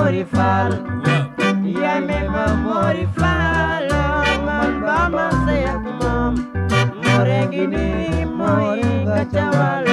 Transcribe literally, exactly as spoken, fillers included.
Mori Fall yaay Mema Mori Fall man ba ma sey ak moom More ngi ni mooy nga ca wàll